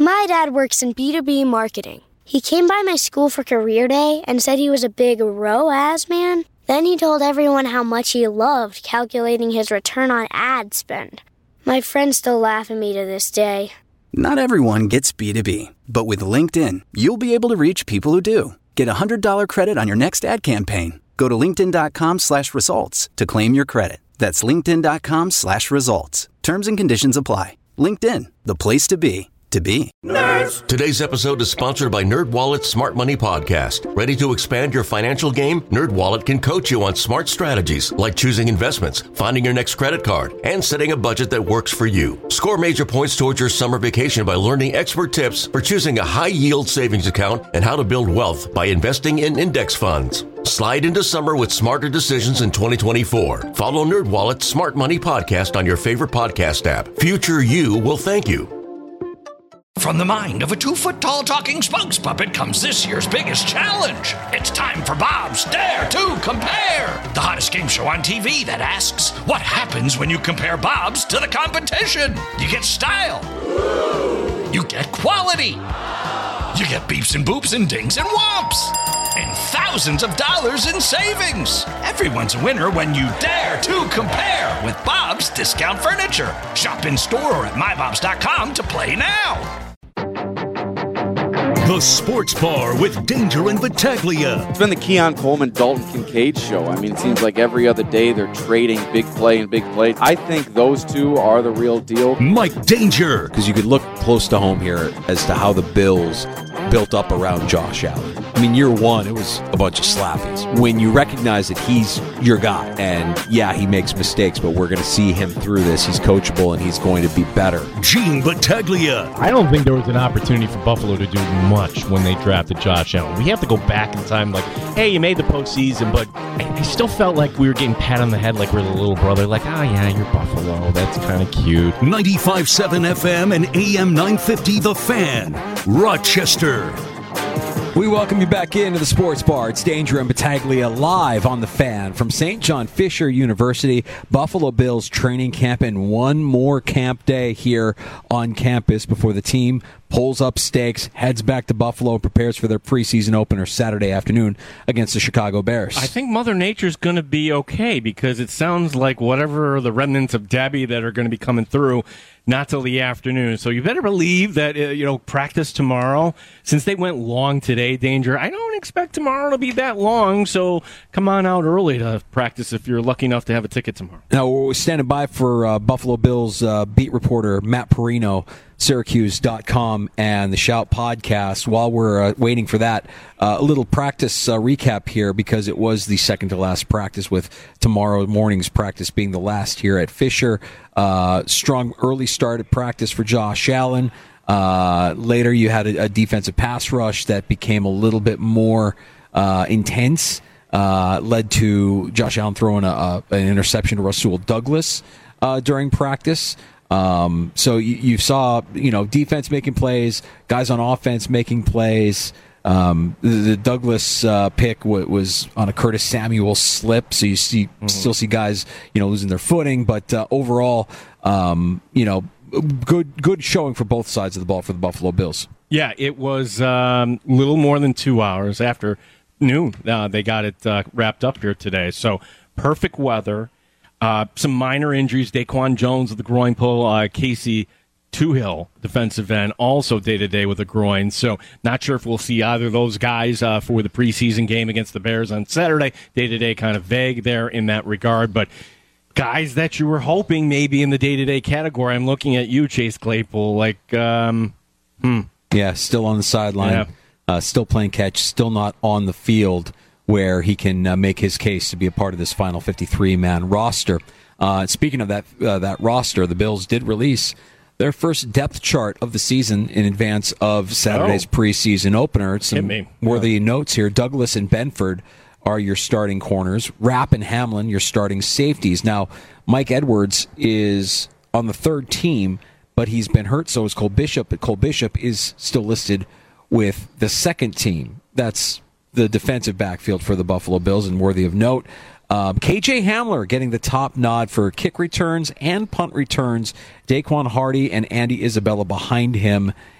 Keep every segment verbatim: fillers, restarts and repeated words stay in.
My dad works in B two B marketing. He came by my school for career day and said he was a big R O A S man. Then he told everyone how much he loved calculating his return on ad spend. My friends still laugh at me to this day. Not everyone gets B two B, but with LinkedIn, you'll be able to reach people who do. Get a one hundred dollars credit on your next ad campaign. Go to linkedin.com slash results to claim your credit. That's linkedin.com slash results. Terms and conditions apply. LinkedIn, the place to be, to be. Nerds! Today's episode is sponsored by NerdWallet's Smart Money Podcast. Ready to expand your financial game? NerdWallet can coach you on smart strategies like choosing investments, finding your next credit card, and setting a budget that works for you. Score major points towards your summer vacation by learning expert tips for choosing a high-yield savings account and how to build wealth by investing in index funds. Slide into summer with smarter decisions in twenty twenty-four. Follow NerdWallet's Smart Money Podcast on your favorite podcast app. Future you will thank you. From the mind of a two-foot-tall talking spokes puppet comes this year's biggest challenge. It's time for Bob's Dare to Compare, the hottest game show on T V that asks, what happens when you compare Bob's to the competition? You get style. You get quality. You get beeps and boops and dings and whomps. And thousands of dollars in savings. Everyone's a winner when you dare to compare with Bob's Discount Furniture. Shop in store or at my bobs dot com to play now. The Sports Bar with Danger and Battaglia. It's been the Keon Coleman, Dalton Kincaid show. I mean, it seems like every other day they're trading big play and big play. I think those two are the real deal. Mike Danger. Because you could look close to home here as to how the Bills built up around Josh Allen. I mean, year one, it was a bunch of slappies. When you recognize that he's your guy, and yeah, he makes mistakes, but we're going to see him through this. He's coachable, and he's going to be better. Gene Battaglia. I don't think there was an opportunity for Buffalo to do much when they drafted Josh Allen. We have to go back in time like, hey, you made the postseason, but I, I still felt like we were getting pat on the head like we're the little brother. Like, oh, yeah, you're Buffalo. That's kind of cute. ninety-five point seven F M and A M nine fifty The Fan, Rochester. We welcome you back into the Sports Bar. It's Danger and Battaglia live on The Fan from Saint John Fisher University. Buffalo Bills training camp and one more camp day here on campus before the team pulls up stakes, heads back to Buffalo, and prepares for their preseason opener Saturday afternoon against the Chicago Bears. I think Mother Nature's going to be okay because it sounds like whatever the remnants of Debbie that are going to be coming through, not till the afternoon. So you better believe that, uh, you know, practice tomorrow. Since they went long today, Danger, I don't expect tomorrow to be that long. So come on out early to practice if you're lucky enough to have a ticket tomorrow. Now, we're standing by for uh, Buffalo Bills uh, beat reporter Matt Perino, Syracuse dot com, and the Shout podcast. While we're uh, waiting for that, uh, a little practice uh, recap here because it was the second to last practice, with tomorrow morning's practice being the last here at Fisher. Uh, strong early start at practice for Josh Allen. Uh, later, you had a, a defensive pass rush that became a little bit more uh, intense, uh, led to Josh Allen throwing a, a, an interception to Rasul Douglas uh, during practice. Um, so you, you saw, you know, defense making plays, guys on offense making plays. Um, the, the Douglas uh, pick w- was on a Curtis Samuel slip, so you see mm-hmm. still see guys, you know, losing their footing. But uh, overall, um, you know, good good showing for both sides of the ball for the Buffalo Bills. Yeah, it was um, little more than two hours after noon. Uh, they got it uh, wrapped up here today. So perfect weather. Uh, some minor injuries. Daquan Jones with the groin pull. Uh, Casey Toohill, defensive end, also day-to-day with a groin. So not sure if we'll see either of those guys uh, for the preseason game against the Bears on Saturday. Day-to-day kind of vague there in that regard. But guys that you were hoping maybe in the day-to-day category, I'm looking at you, Chase Claypool, like, um, hmm. Yeah, still on the sideline, yeah. uh, still playing catch, still not on the field where he can uh, make his case to be a part of this final fifty-three man roster. Uh, speaking of that uh, that roster, the Bills did release their first depth chart of the season in advance of Saturday's oh. preseason opener. Some worthy yeah. notes here. Douglas and Benford are your starting corners. Rapp and Hamlin, your starting safeties. Now, Mike Edwards is on the third team, but he's been hurt, so is Cole Bishop. But Cole Bishop is still listed with the second team. That's the defensive backfield for the Buffalo Bills, and worthy of note. Um, K J Hamler getting the top nod for kick returns and punt returns. Daquan Hardy and Andy Isabella behind him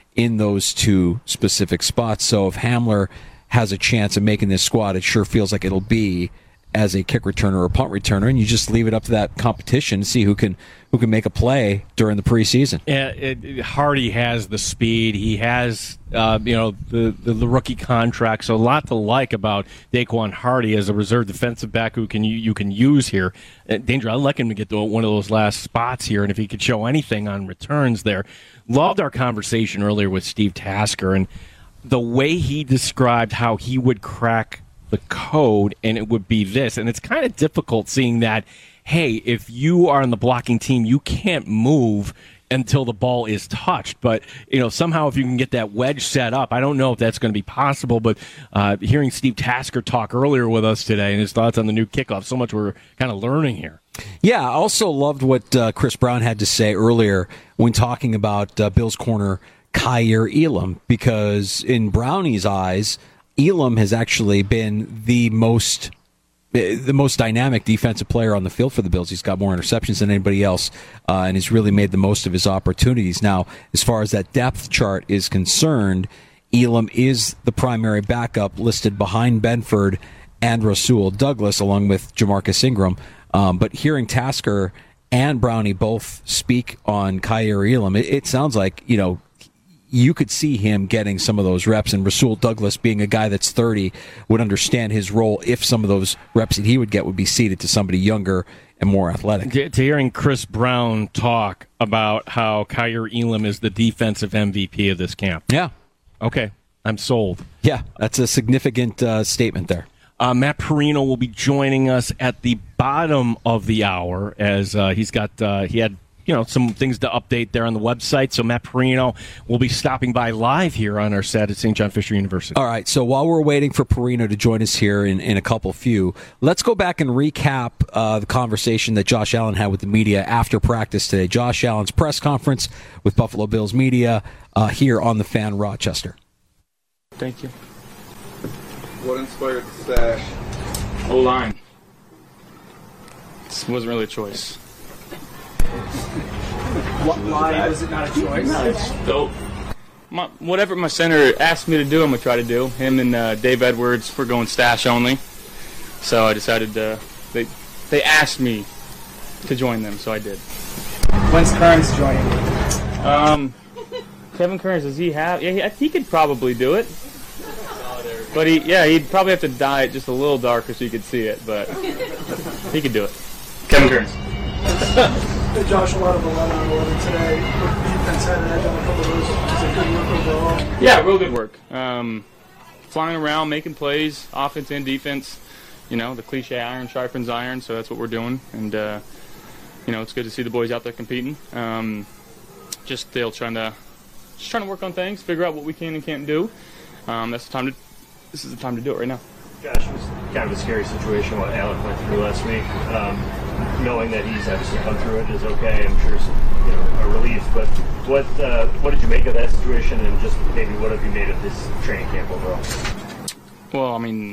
in those two specific spots. So if Hamler has a chance of making this squad, it sure feels like it'll be as a kick returner or a punt returner, and you just leave it up to that competition to see who can who can make a play during the preseason. Yeah, it, it, Hardy has the speed. He has uh, you know the, the the rookie contract, so a lot to like about Daquan Hardy as a reserve defensive back who can you, you can use here. Uh, Danger, I'd like him to get to one of those last spots here, and if he could show anything on returns there. Loved our conversation earlier with Steve Tasker, and the way he described how he would crack the code, and it would be this. And it's kind of difficult seeing that, hey, if you are on the blocking team, you can't move until the ball is touched. But, you know, somehow if you can get that wedge set up, I don't know if that's going to be possible, but uh, hearing Steve Tasker talk earlier with us today and his thoughts on the new kickoff, so much we're kind of learning here. Yeah, I also loved what uh, Chris Brown had to say earlier when talking about uh, Bills corner Kaiir Elam, because in Brownie's eyes, Elam has actually been the most the most dynamic defensive player on the field for the Bills. He's got more interceptions than anybody else, uh, and he's really made the most of his opportunities. Now, as far as that depth chart is concerned, Elam is the primary backup listed behind Benford and Rasul Douglas, along with Jamarcus Ingram. Um, but hearing Tasker and Brownie both speak on Kaiir Elam, it, it sounds like, you know, you could see him getting some of those reps, and Rasul Douglas, being a guy that's thirty, would understand his role if some of those reps that he would get would be ceded to somebody younger and more athletic. To, to hearing Chris Brown talk about how Kaiir Elam is the defensive M V P of this camp. Yeah. Okay, I'm sold. Yeah, that's a significant uh, statement there. Uh, Matt Perino will be joining us at the bottom of the hour as uh, he's got uh, he had you know some things to update there on the website. So Matt Perino will be stopping by live here on our set at Saint John Fisher University. All right. So while we're waiting for Perino to join us here in, in a couple few, let's go back and recap uh, the conversation that Josh Allen had with the media after practice today. Josh Allen's press conference with Buffalo Bills media uh, here on the Fan Rochester. Thank you. What inspired the stash? O-line. This wasn't really a choice. What, why was it not a choice? No, it's dope. My, whatever my center asked me to do, I'm going to try to do. Him and uh, Dave Edwards were going stash only. So I decided to, they, they asked me to join them, so I did. When's Kearns joining? Um, Kevin Kearns, does he have? Yeah, he, he could probably do it. But he, yeah, he'd probably have to dye it just a little darker so you could see it, but he could do it. Kevin Kearns. Josh, a lot of eleven on eleven today. Defense had an edge on a couple of those. Was it good work overall? Yeah, real good work. Um, flying around, making plays, offense and defense. You know, the cliche iron sharpens iron, so that's what we're doing. And, uh, you know, it's good to see the boys out there competing. Um, just still trying to, just trying to work on things, figure out what we can and can't do. Um, that's the time to, this is the time to do it right now. Josh, it was kind of a scary situation what Alec went through last week. Um, knowing that he's obviously gone through it is okay. I'm sure it's, you know, a relief. But what uh, what did you make of that situation, and just maybe what have you made of this training camp overall? Well, I mean,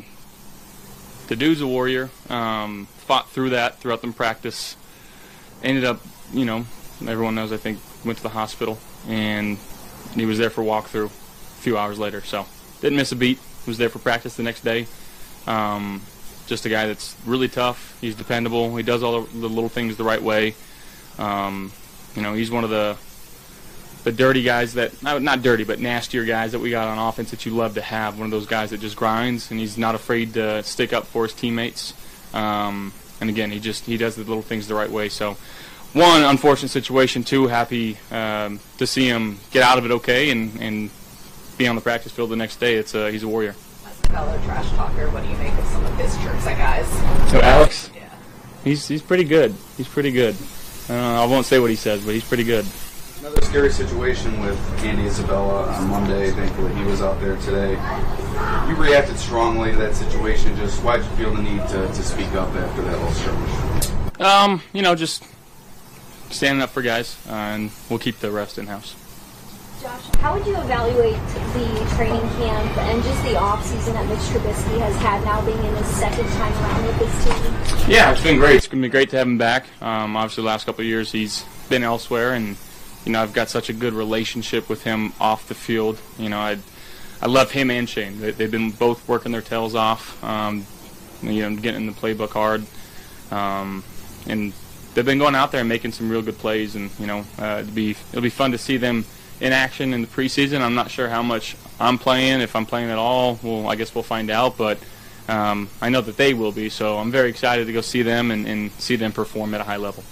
the dude's a warrior. Um, fought through that throughout the practice. Ended up, you know, everyone knows, I think, went to the hospital, and he was there for walkthrough a few hours later. So didn't miss a beat. Was there for practice the next day. Um, just a guy that's really tough. He's dependable. He does all the, the little things the right way. Um, you know, he's one of the the dirty guys that, not dirty, but nastier guys that we got on offense that you love to have. One of those guys that just grinds, and he's not afraid to stick up for his teammates. Um, and again, he just he does the little things the right way. So, one, unfortunate situation. Two, happy um, to see him get out of it okay and, and be on the practice field the next day. It's a, he's a warrior. Fellow trash talker, what do you make of some of his chirps at guys? So Alex? Yeah. He's he's pretty good. He's pretty good. Uh, I won't say what he says, but he's pretty good. Another scary situation with Andy Isabella on Monday. Thankfully, he was out there today. You reacted strongly to that situation. Just why'd you feel the need to, to speak up after that little skirmish? Um, you know, just standing up for guys, uh, and we'll keep the rest in house. Josh, how would you evaluate the training camp and just the off-season that Mitch Trubisky has had now being in his second time around with this team? Yeah, it's been great. It's going to be great to have him back. Um, obviously, the last couple of years he's been elsewhere, and you know, I've got such a good relationship with him off the field. You know, I I love him and Shane. They, they've been both working their tails off, um, you know, getting in the playbook hard. Um, and they've been going out there and making some real good plays. And, you know, uh, it'll be, it'll be fun to see them in action in the preseason. I'm not sure how much I'm playing, if I'm playing at all. Well, I guess we'll find out. But um, I know that they will be. So I'm very excited to go see them and, and see them perform at a high level.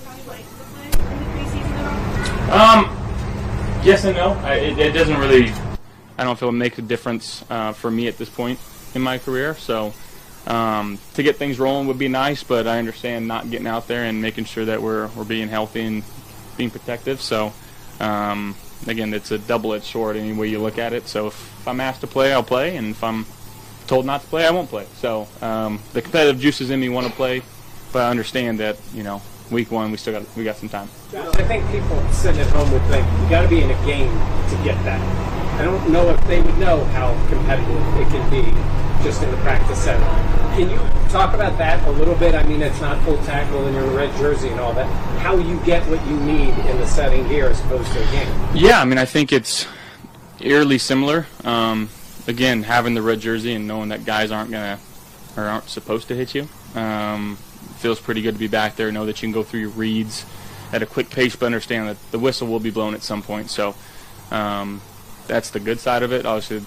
Um, yes and no. I, it, it doesn't really, I don't feel it makes a difference uh, for me at this point in my career. So um, to get things rolling would be nice, but I understand not getting out there and making sure that we're we're being healthy and being protective. So um, again, it's a double-edged sword any way you look at it. So if I'm asked to play, I'll play, and if I'm told not to play, I won't play. So um, the competitive juices in me want to play, but I understand that, you know, week one we still got we got some time. I think people sitting at home would think you got to be in a game to get that. I don't know if they would know how competitive it can be just in the practice setting. Can you talk about that a little bit? I mean, it's not full tackle and you're in a red jersey and all that. How you get what you need in the setting here as opposed to a game? Yeah, I mean, I think it's eerily similar. Um, again, having the red jersey and knowing that guys aren't gonna or aren't supposed to hit you. Um, feels pretty good to be back there, know that you can go through your reads at a quick pace, but understand that the whistle will be blown at some point. So um, that's the good side of it. Obviously,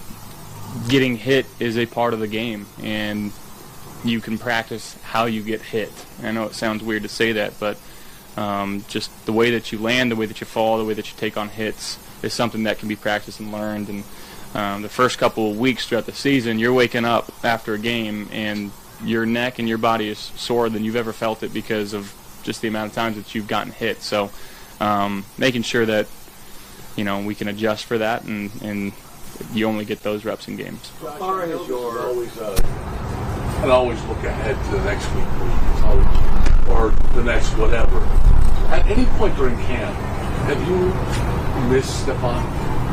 getting hit is a part of the game, and you can practice how you get hit. I know it sounds weird to say that, but um, just the way that you land, the way that you fall, the way that you take on hits is something that can be practiced and learned. And um, the first couple of weeks throughout the season, you're waking up after a game and your neck and your body is sore than you've ever felt it because of just the amount of times that you've gotten hit. So um, making sure that, you know, we can adjust for that, and, and you only get those reps in games. As far as your always, uh, and always look ahead to the next week, always, or the next whatever. At any point during camp, have you missed Stephon?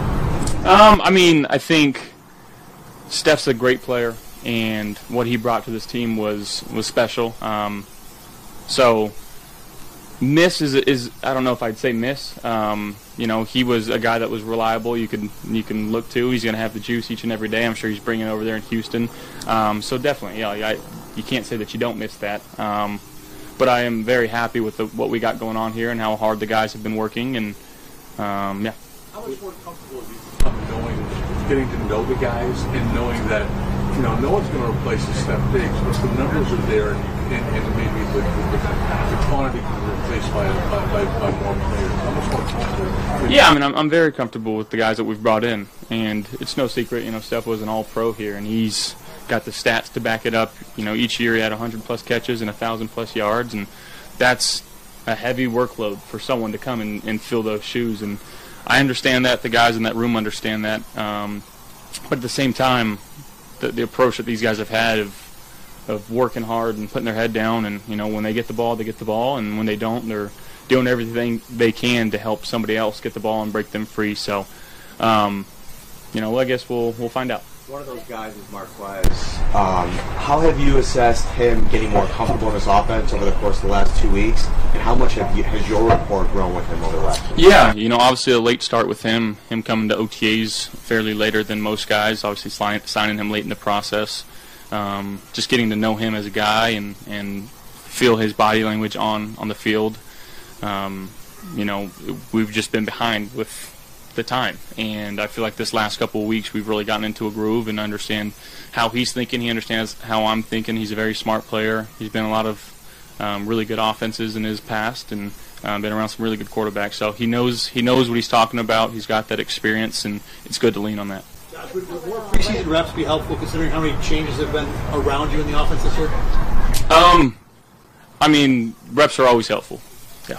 Um, I mean, I think Steph's a great player, and what he brought to this team was was special. Um, so miss is is I don't know if I'd say miss. Um, you know, he was a guy that was reliable. You can you can look to. He's going to have the juice each and every day. I'm sure he's bringing it over there in Houston. Um, so definitely, yeah, I, you can't say that you don't miss that. Um, but I am very happy with the, what we got going on here and how hard the guys have been working. And um, yeah. How much more comfortable have you become knowing, getting to know the guys and knowing that, you know, no one's going to replace the Steph Diggs, but the numbers are there, and, and, and maybe the, the, the quantity can be replaced by, by, by more players. How much more comfortable? Yeah, I mean, I'm, I'm very comfortable with the guys that we've brought in, and it's no secret, you know, Steph was an all-pro here, and he's got the stats to back it up. You know, each year he had one hundred plus catches and one thousand plus yards, and that's a heavy workload for someone to come and, and fill those shoes. And I understand that. The guys in that room understand that. Um, but at the same time, the, the approach that these guys have had of of working hard and putting their head down, and, you know, when they get the ball, they get the ball, and when they don't, they're doing everything they can to help somebody else get the ball and break them free. So, um, you know, I guess we'll we'll find out. One of those guys is Marquez. Um, how have you assessed him getting more comfortable in this offense over the course of the last two weeks, and how much have you, has your rapport grown with him over the last two weeks? Yeah, you know, obviously a late start with him, him coming to O T As fairly later than most guys, obviously sign, signing him late in the process. Um, just getting to know him as a guy and, and feel his body language on, on the field. Um, you know, we've just been behind with the time, and I feel like this last couple of weeks we've really gotten into a groove and understand how he's thinking. He understands how I'm thinking. He's a very smart player. He's been in a lot of um, really good offenses in his past, and um, been around some really good quarterbacks. So he knows he knows what he's talking about. He's got that experience, and it's good to lean on that. Josh, would more preseason reps be helpful considering how many changes have been around you in the offense this year? Um, I mean, reps are always helpful. Yeah.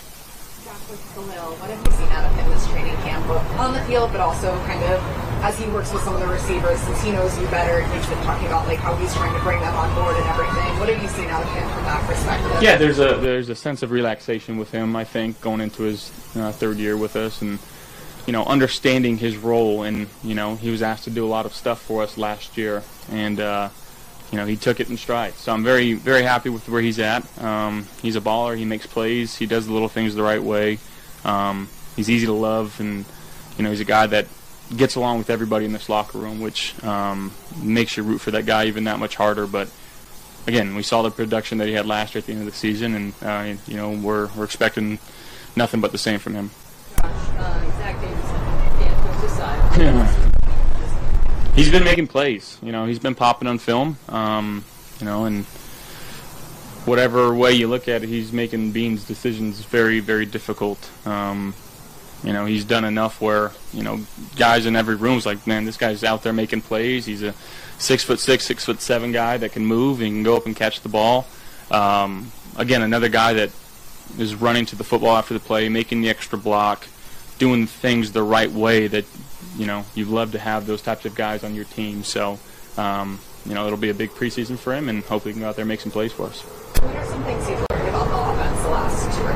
Khalil, what have you seen out of him this training camp, both on the field, but also kind of as he works with some of the receivers, since he knows you better, he's been talking about like how he's trying to bring them on board and everything. What have you seen out of him from that perspective? Yeah, there's a there's a sense of relaxation with him, I think, going into his uh, third year with us, and, you know, understanding his role. And, you know, he was asked to do a lot of stuff for us last year, and uh, you know, he took it in stride. So I'm very, very happy with where he's at. Um, he's a baller. He makes plays. He does the little things the right way. Um, he's easy to love, and you know he's a guy that gets along with everybody in this locker room, which um, makes you root for that guy even that much harder. But again, we saw the production that he had last year at the end of the season, and uh, you know we're we're expecting nothing but the same from him. Josh, uh, Zach Davidson can't coach this side. Yeah. He's been making plays. You know, he's been popping on film. Um, you know, and whatever way you look at it, he's making Bean's decisions very, very difficult. Um, you know, he's done enough where, you know, guys in every room's like, man, this guy's out there making plays. He's a six foot six, six foot seven guy that can move and can go up and catch the ball. Um, again, another guy that is running to the football after the play, making the extra block, doing things the right way that, you know, you'd love to have those types of guys on your team. So, um, you know, it'll be a big preseason for him, and hopefully he can go out there and make some plays for us. What are some things you've learned about the offense the last two or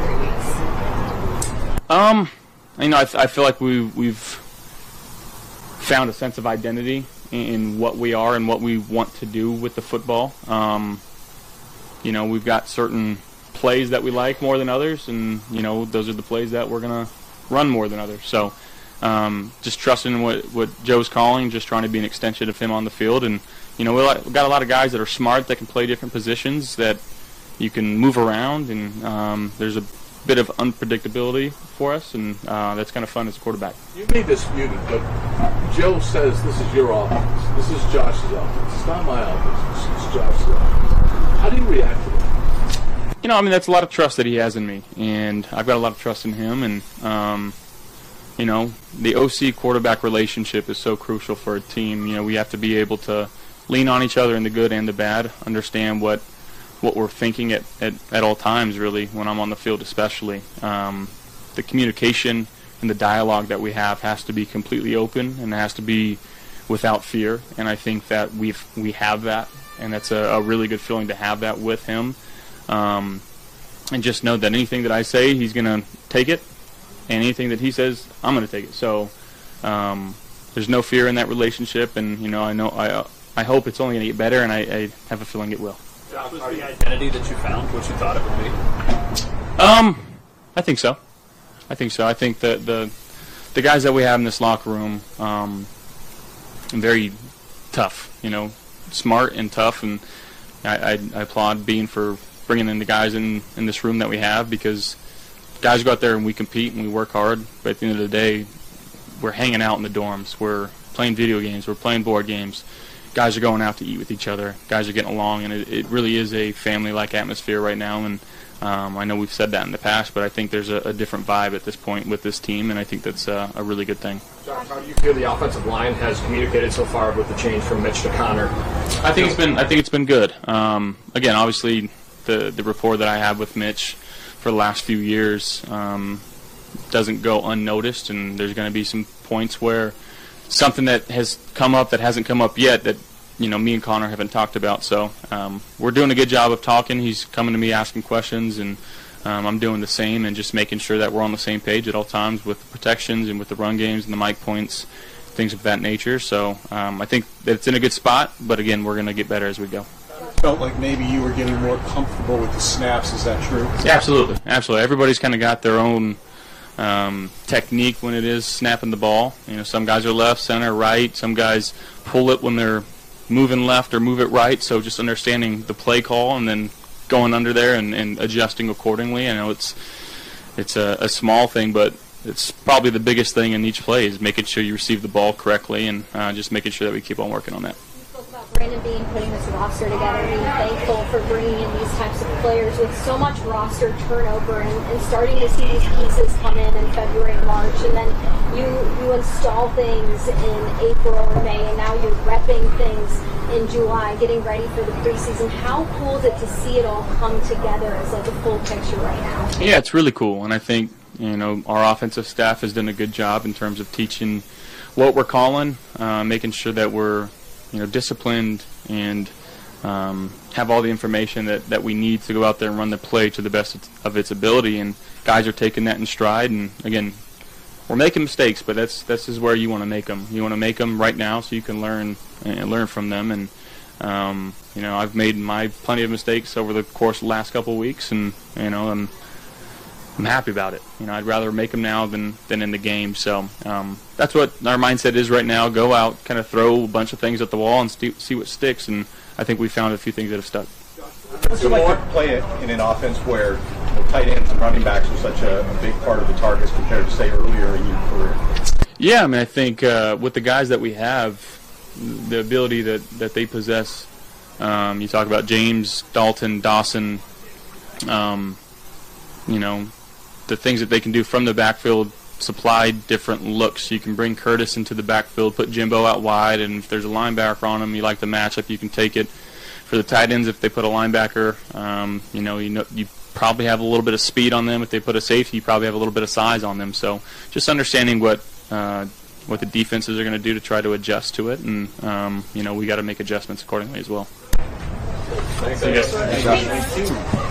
three weeks? Um, you know, I, I feel like we, we've found a sense of identity in, in what we are and what we want to do with the football. Um, you know, we've got certain plays that we like more than others, and, you know, those are the plays that we're going to run more than others. So, Um, just trusting in what, what Joe's calling, just trying to be an extension of him on the field. And, you know, we've got a lot of guys that are smart, that can play different positions, that you can move around, and um, there's a bit of unpredictability for us, and uh, that's kind of fun as a quarterback. You may dispute it, but Joe says this is your offense. This is Josh's offense. It's not my offense. It's, it's Josh's offense. How do you react to that? You know, I mean, that's a lot of trust that he has in me, and I've got a lot of trust in him, and um, you know, the O C quarterback relationship is so crucial for a team. You know, we have to be able to lean on each other in the good and the bad, understand what what we're thinking at, at, at all times, really, when I'm on the field especially. Um, the communication and the dialogue that we have has to be completely open, and it has to be without fear, and I think that we've, we have that, and that's a, a really good feeling to have that with him. Um, and just know that anything that I say, he's going to take it, and anything that he says, I'm going to take it. So um, there's no fear in that relationship, and you know, I know I uh, I hope it's only going to get better, and I, I have a feeling it will. Josh, was the identity that you found what you thought it would be? Um, I think so. I think so. I think that the the guys that we have in this locker room, um, very tough. You know, smart and tough, and I, I, I applaud Bean for bringing in the guys in in this room that we have, because guys go out there and we compete and we work hard, but at the end of the day, we're hanging out in the dorms. We're playing video games. We're playing board games. Guys are going out to eat with each other. Guys are getting along, and it, it really is a family-like atmosphere right now. And um, I know we've said that in the past, but I think there's a, a different vibe at this point with this team, and I think that's uh, a really good thing. Josh, how do you feel the offensive line has communicated so far with the change from Mitch to Connor? I think it's been I think it's been good. Um, again, obviously, the the rapport that I have with Mitch for the last few years um, doesn't go unnoticed, and there's going to be some points where something that has come up that hasn't come up yet that, you know, me and Connor haven't talked about. So um, we're doing a good job of talking. He's coming to me asking questions, and um, I'm doing the same, and just making sure that we're on the same page at all times with the protections and with the run games and the mic points, things of that nature. So um, I think that it's in a good spot, but again, we're going to get better as we go. Felt like maybe you were getting more comfortable with the snaps. Is that true? Yeah, absolutely. Absolutely. Everybody's kind of got their own um, technique when it is snapping the ball. You know, some guys are left, center, right. Some guys pull it when they're moving left or move it right. So just understanding the play call and then going under there and, and adjusting accordingly. I know it's it's a, a small thing, but it's probably the biggest thing in each play is making sure you receive the ball correctly, and uh, just making sure that we keep on working on that. Brandon Beane putting this roster together, being thankful for bringing in these types of players with so much roster turnover, and, and starting to see these pieces come in in February and March, and then you you install things in April and May, and now you're repping things in July, getting ready for the preseason. How cool is it to see it all come together as like a full picture right now? Yeah, it's really cool, and I think, you know, our offensive staff has done a good job in terms of teaching what we're calling, uh, making sure that we're, you know, disciplined and um, have all the information that, that we need to go out there and run the play to the best of its ability. And guys are taking that in stride. And again, we're making mistakes, but that's this is where you want to make them. You want to make them right now so you can learn and learn from them. And um, you know, I've made my plenty of mistakes over the course of the last couple of weeks, and you know, I'm I'm happy about it. You know, I'd rather make them now than, than in the game. So um, that's what our mindset is right now. Go out, kind of throw a bunch of things at the wall and st- see what sticks. And I think we found a few things that have stuck. So more play it in an offense where you know, tight ends and running backs were such a, a big part of the targets compared to, say, earlier in your career? Yeah, I mean, I think uh, with the guys that we have, the ability that, that they possess, um, you talk about James, Dalton, Dawson, um, you know, the things that they can do from the backfield, supply different looks. You can bring Curtis into the backfield, put Jimbo out wide, and if there's a linebacker on him, you like the matchup, you can take it. For the tight ends, if they put a linebacker, um, you know, you know, you probably have a little bit of speed on them. If they put a safety, you probably have a little bit of size on them. So just understanding what uh, what the defenses are going to do to try to adjust to it, and um, you know, we got to make adjustments accordingly as well. Thanks. Thanks.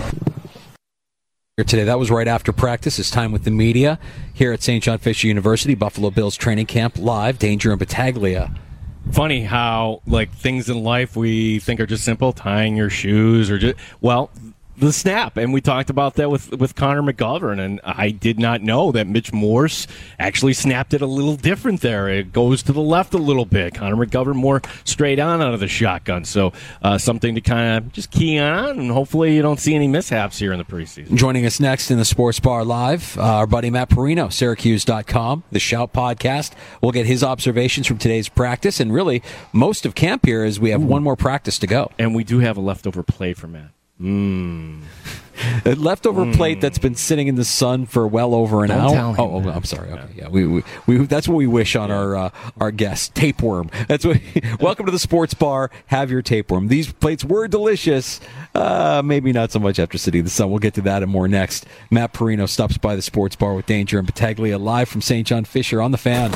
Here today, that was right after practice. It's time with the media here at Saint John Fisher University, Buffalo Bills training camp live. Danger and Battaglia. Funny how, like, things in life we think are just simple, tying your shoes or just, well, the snap. And we talked about that with, with Connor McGovern, and I did not know that Mitch Morse actually snapped it a little different there. It goes to the left a little bit. Connor McGovern more straight on out of the shotgun. So uh, something to kind of just key on, and hopefully you don't see any mishaps here in the preseason. Joining us next in the Sports Bar Live, uh, our buddy Matt Perino, Syracuse dot com, the Shout podcast. We'll get his observations from today's practice, and really most of camp here as we have Ooh. one more practice to go. And we do have a leftover play for Matt. Mm. A leftover mm. plate that's been sitting in the sun for well over an Don't hour. Tell him oh, oh, I'm sorry. Okay, yeah, we, we, we that's what we wish on yeah. our uh, our guest, tapeworm. That's what. Welcome to the Sports Bar. Have your tapeworm. These plates were delicious. Uh, maybe not so much after sitting in the sun. We'll get to that and more next. Matt Perino stops by the Sports Bar with Danger and Battaglia live from Saint John Fisher on the Fan.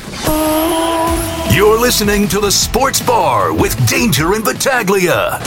You're listening to the Sports Bar with Danger and Battaglia.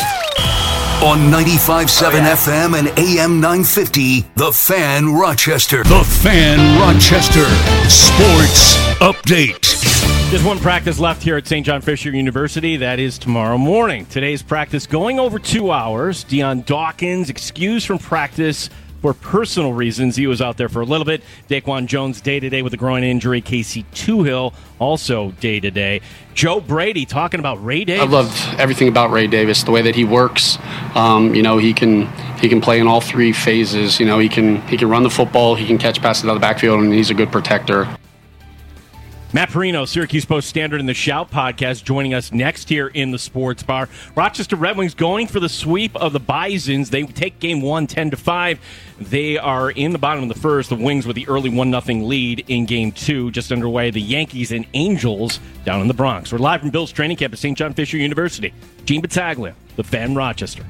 On ninety-five point seven oh, yeah. F M and A M nine fifty, The Fan Rochester. The Fan Rochester Sports Update. Just one practice left here at Saint John Fisher University. That is tomorrow morning. Today's practice going over two hours. Dion Dawkins excused from practice for personal reasons. He was out there for a little bit. Daquan Jones day-to-day with a groin injury. Casey Toohill also day-to-day. Joe Brady talking about Ray Davis. I loved everything about Ray Davis, the way that he works. Um, you know, he can he can play in all three phases. You know, he can he can run the football, he can catch passes out of the backfield, and he's a good protector. Matt Perino, Syracuse Post-Standard and the Shout podcast, joining us next here in the Sports Bar. Rochester Red Wings going for the sweep of the Bisons. They take game one, ten to five. They are in the bottom of the first. The Wings with the early one nothing lead in game two. Just underway, the Yankees and Angels down in the Bronx. We're live from Bill's training camp at Saint John Fisher University. Gene Battaglia, the Fan Rochester.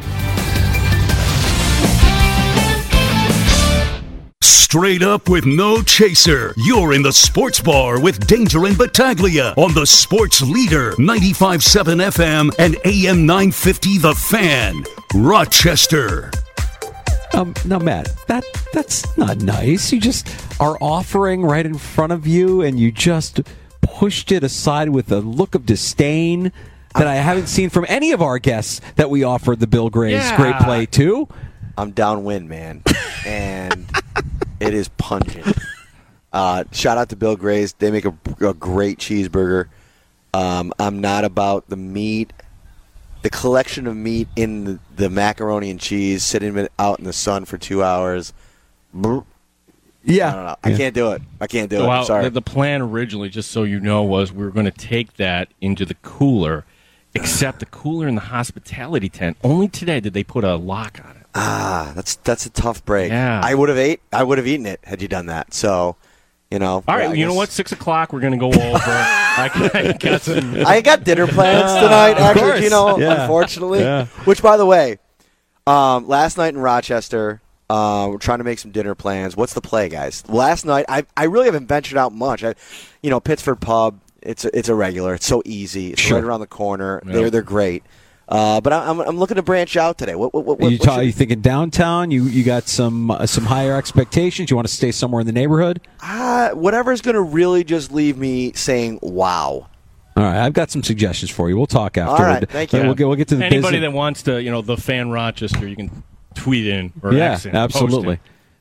Straight up with no chaser. You're in the Sports Bar with Danger and Battaglia on the Sports Leader, ninety-five point seven F M and A M nine fifty The Fan, Rochester. Um, now, Matt, that that's not nice. You just are offering right in front of you, and you just pushed it aside with a look of disdain that I haven't seen from any of our guests that we offered the Bill Gray's yeah. great play to. I'm downwind, man, and it is pungent. Uh, shout out to Bill Gray's. They make a, a great cheeseburger. Um, I'm not about the meat. The collection of meat in the, the macaroni and cheese sitting out in the sun for two hours. Yeah. I don't know. I yeah. can't do it. I can't do it. Well, I'm sorry. The, the plan originally, just so you know, was we were going to take that into the cooler, except the cooler in the hospitality tent. Only today did they put a lock on it. Ah, that's that's a tough break. Yeah. I would have ate. I would have eaten it had you done that. So, you know. All right. I You guess. know what? Six o'clock. We're going to go over. I, I got some. I got dinner plans tonight. Uh, actually, you know, yeah. unfortunately. Yeah. Which, by the way, um, last night in Rochester, uh, we're trying to make some dinner plans. What's the play, guys? Last night, I I really haven't ventured out much. I, you know, Pittsford Pub. It's a, it's a regular. It's so easy. It's sure. right around the corner. Yeah. They're they're great. Uh, but I'm I'm looking to branch out today. What what what? Are you, what ta- should... you thinking downtown? You you got some uh, some higher expectations? You want to stay somewhere in the neighborhood? Uh, whatever's going to really just leave me saying wow. All right, I've got some suggestions for you. We'll talk after. All right, thank you. We'll get we'll get to the anybody business. that wants to, you know, the Fan Rochester, you can tweet in or yeah, X in, absolutely.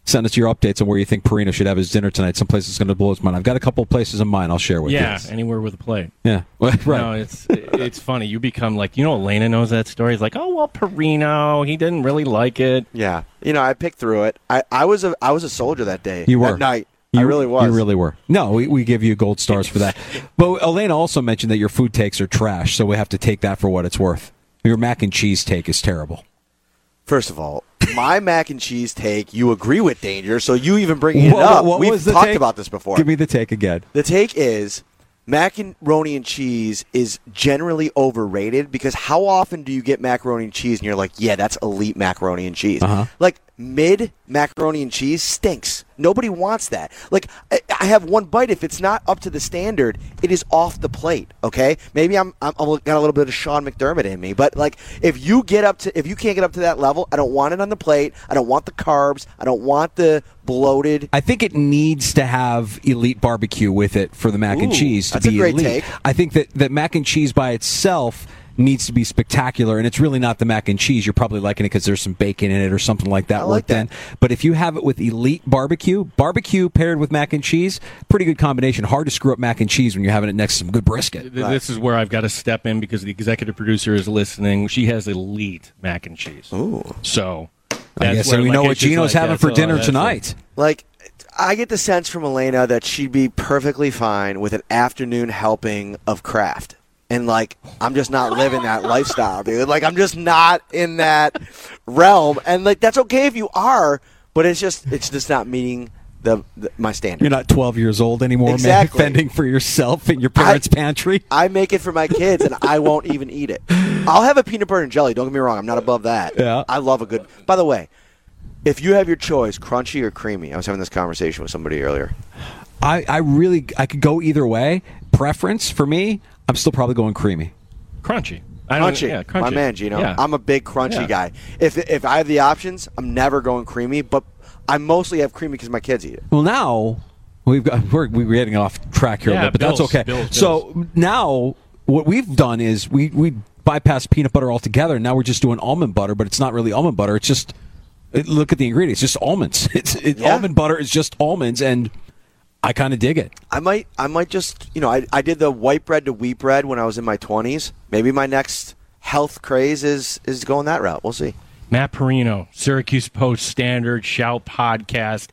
Send us your updates on where you think Perino should have his dinner tonight. Some place that's going to blow his mind. I've got a couple of places in mind I'll share with yeah, you. Yeah, anywhere with a plate. Yeah, right. No, it's it's funny. You become like, you know, Elena knows that story. It's like, oh, well, Perino, he didn't really like it. Yeah. You know, I picked through it. I, I was a I was a soldier that day. You were. At night. You, I really was. You really were. No, we, we give you gold stars for that. But Elena also mentioned that your food takes are trash, so we have to take that for what it's worth. Your mac and cheese take is terrible. First of all, my mac and cheese take, you agree with, Danger, so you even bringing it what, up. What We've was the talked take? about this before. Give me the take again. The take is macaroni and cheese is generally overrated because how often do you get macaroni and cheese and you're like, yeah, that's elite macaroni and cheese? Uh-huh. Like, mid macaroni and cheese stinks. Nobody wants that. Like, I, I have one bite. If it's not up to the standard, it is off the plate, okay? Maybe I'm, I'm, I'm got a little bit of Sean McDermott in me, but, like, if you get up to, if you can't get up to that level, I don't want it on the plate. I don't want the carbs. I don't want the bloated. I think it needs to have elite barbecue with it for the mac Ooh, and cheese to that's a be great elite. take. I think that, that mac and cheese by itself needs to be spectacular, and it's really not the mac and cheese. You're probably liking it because there's some bacon in it or something like that I like worked that. in. But if you have it with elite barbecue, barbecue paired with mac and cheese, pretty good combination. Hard to screw up mac and cheese when you're having it next to some good brisket. Th- This is where I've got to step in because the executive producer is listening. She has elite mac and cheese. Ooh. So I that's guess where, we like, know it's what just Gino's like, having that's for all- dinner that's tonight. Like, I get the sense from Elena that she'd be perfectly fine with an afternoon helping of Kraft. And, like, I'm just not living that lifestyle, dude. Like, I'm just not in that realm. And, like, that's okay if you are, but it's just it's just not meeting the, the my standard. You're not twelve years old anymore, Exactly. man, fending for yourself in your parents' I- pantry. I make it for my kids, and I won't even eat it. I'll have a peanut butter and jelly. Don't get me wrong. I'm not above that. Yeah. I love a good. By the way, if you have your choice, crunchy or creamy, I was having this conversation with somebody earlier. I, I really I could go either way. Preference for me, I'm still probably going creamy. Crunchy. I don't, Crunchy. yeah, crunchy. My man, Gino. Yeah. I'm a big crunchy Yeah. guy. If if I have the options, I'm never going creamy, but I mostly have creamy because my kids eat it. Well, now we've got we're we're getting off track here a Yeah, little bit, but Bills, that's okay. Bills, So now what we've done is we we bypassed peanut butter altogether. Now we're just doing almond butter, but it's not really almond butter. It's just it, look at the ingredients. It's just almonds. It's it, Yeah. almond butter is just almonds, and I kind of dig it. I might I might just you know I I did the white bread to wheat bread when I was in my twenties. Maybe my next health craze is is going that route. We'll see. Matt Perino, Syracuse Post Standard Shout podcast.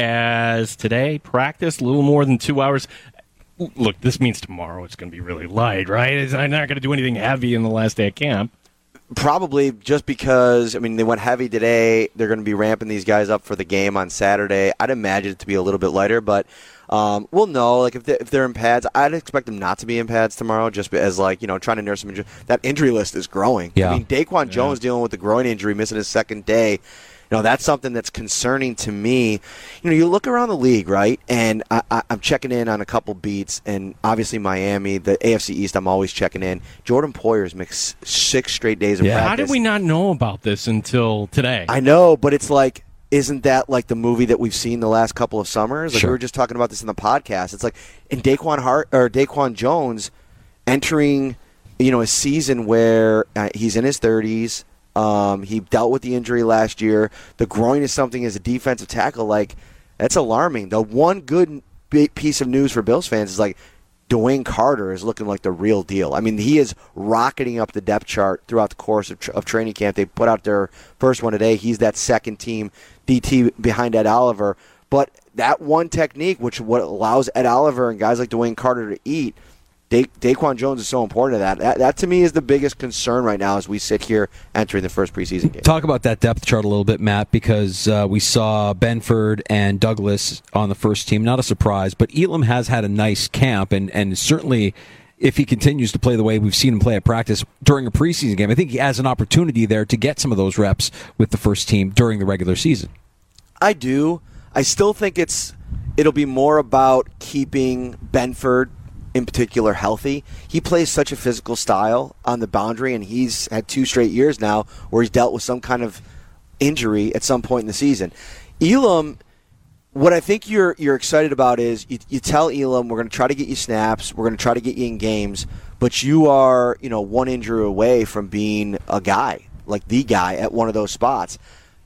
As today, practice a little more than two hours. Look, this means tomorrow it's going to be really light, right? It's, I'm not going to do anything heavy in the last day of camp. Probably just because, I mean, they went heavy today. They're going to be ramping these guys up for the game on Saturday. I'd imagine it to be a little bit lighter, but um, we'll know. Like, if they're, if they're in pads, I'd expect them not to be in pads tomorrow just as, like, you know, trying to nurse some injury. That injury list is growing. Yeah. I mean, Daquan Jones dealing with the groin injury, missing his second day. You know, that's something that's concerning to me. You know, you look around the league, right, and I, I, I'm checking in on a couple beats, and obviously Miami, the A F C East, I'm always checking in. Jordan Poyer's mixed six straight days of practice. How did we not know about this until today? I know, but it's like, isn't that like the movie that we've seen the last couple of summers? Like Sure. we were just talking about this in the podcast. It's like in Daquan Hart or Daquan Jones entering, you know, a season where uh, he's in his thirties. Um, he dealt with the injury last year. The groin is something as a defensive tackle, like that's alarming. The one good big piece of news for Bills fans is like Dwayne Carter is looking like the real deal. I mean, he is rocketing up the depth chart throughout the course of, of training camp. They put out their first one today. He's that second team D T behind Ed Oliver. But that one technique, which what allows Ed Oliver and guys like Dwayne Carter to eat, Da- Daquan Jones is so important to that. that. That to me is the biggest concern right now as we sit here entering the first preseason game. Talk about that depth chart a little bit, Matt, because uh, we saw Benford and Douglas on the first team. Not a surprise, but Elam has had a nice camp, and, and certainly if he continues to play the way we've seen him play at practice during a preseason game, I think he has an opportunity there to get some of those reps with the first team during the regular season. I do. I still think it's it'll be more about keeping Benford in particular healthy. He plays such a physical style on the boundary, and he's had two straight years now where he's dealt with some kind of injury at some point in the season. Elam, what I think you're you're excited about is you, you tell Elam, we're going to try to get you snaps, we're going to try to get you in games, but you are, you know, one injury away from being a guy, like the guy at one of those spots.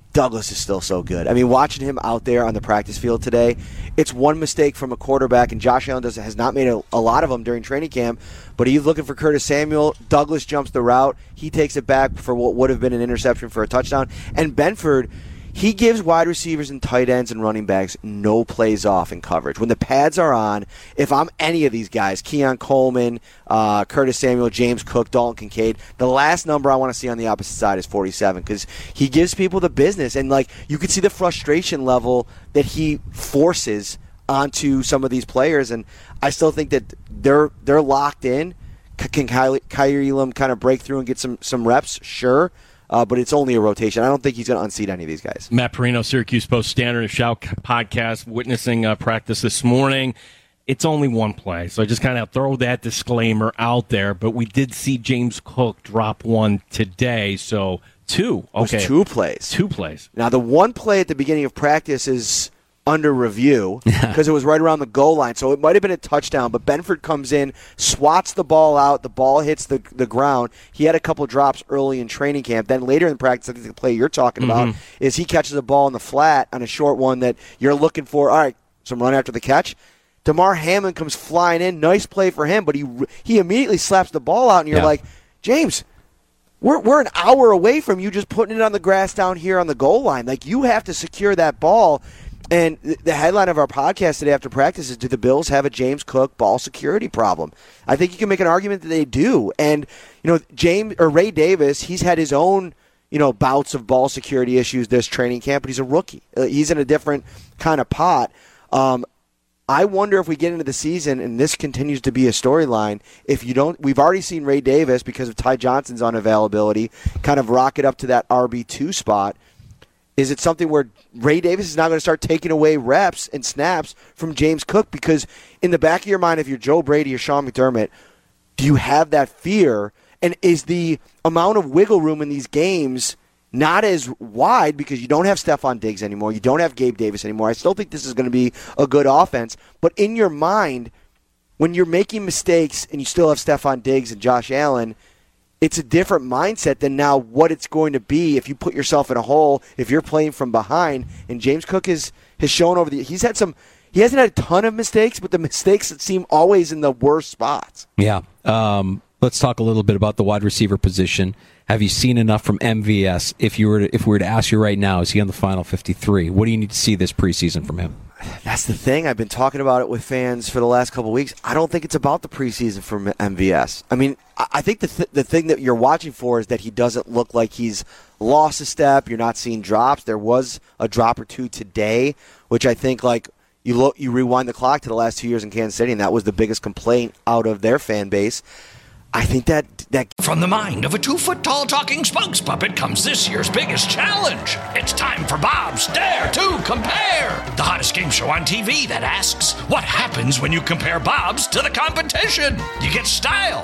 Douglas is still so good. I mean, watching him out there on the practice field today, it's one mistake from a quarterback, and Josh Allen does, has not made a, a lot of them during training camp, but he's looking for Curtis Samuel. Douglas jumps the route. He takes it back for what would have been an interception for a touchdown. And Benford, he gives wide receivers and tight ends and running backs no plays off in coverage. When the pads are on, if I'm any of these guys, Keon Coleman, uh, Curtis Samuel, James Cook, Dalton Kincaid, the last number I want to see on the opposite side is forty-seven because he gives people the business. And like you can see the frustration level that he forces onto some of these players. And I still think that they're they're locked in. Can Kyrie, Kyrie Elam kind of break through and get some, some reps? Sure. Uh, but it's only a rotation. I don't think he's going to unseat any of these guys. Matt Perino, Syracuse Post-Standard, Shout podcast, witnessing uh, practice this morning. It's only one play, so I just kind of throw that disclaimer out there. But we did see James Cook drop one today, so two. Okay, it was two plays. Two plays. Now, the one play at the beginning of practice is under review because it was right around the goal line, so it might have been a touchdown, but Benford comes in, swats the ball out, the ball hits the the ground. He had a couple drops early in training camp. Then later in practice, I think the play you're talking Mm-hmm. about is he catches a ball in the flat on a short one that you're looking for. All right, some run after the catch. DeMar Hamlin comes flying in. Nice play for him, but he he immediately slaps the ball out, and you're Yeah. like, James, we're we're an hour away from you just putting it on the grass down here on the goal line. Like, you have to secure that ball. And the headline of our podcast today after practice is, do the Bills have a James Cook ball security problem? I think you can make an argument that they do. And, you know, James or Ray Davis, he's had his own, you know, bouts of ball security issues this training camp, but he's a rookie. Uh, he's in a different kind of pot. Um, I wonder if we get into the season, and this continues to be a storyline, if you don't, we've already seen Ray Davis, because of Ty Johnson's unavailability, kind of rocket up to that R B two spot. Is it something where Ray Davis is now going to start taking away reps and snaps from James Cook? Because in the back of your mind, if you're Joe Brady or Sean McDermott, do you have that fear? And is the amount of wiggle room in these games not as wide because you don't have Stephon Diggs anymore, you don't have Gabe Davis anymore? I still think this is going to be a good offense. But in your mind, when you're making mistakes and you still have Stephon Diggs and Josh Allen, it's a different mindset than now what it's going to be if you put yourself in a hole, if you're playing from behind. And James Cook has, has shown over the – he's had some – he hasn't had a ton of mistakes, but the mistakes that seem always in the worst spots. Yeah. Um, let's talk a little bit about the wide receiver position. Have you seen enough from M V S? If you were to, if we were to ask you right now, is he on the final fifty-three? What do you need to see this preseason from him? That's the thing. I've been talking about it with fans for the last couple of weeks. I don't think it's about the preseason from M V S. I mean, I think the th- the thing that you're watching for is that he doesn't look like he's lost a step. You're not seeing drops. There was a drop or two today, which I think, like, you look, you rewind the clock to the last two years in Kansas City, and that was the biggest complaint out of their fan base. I think that that From the mind of a two-foot-tall talking spokes puppet comes this year's biggest challenge. It's time for Bob's Dare to Compare, the hottest game show on T V that asks, what happens when you compare Bob's to the competition? You get style.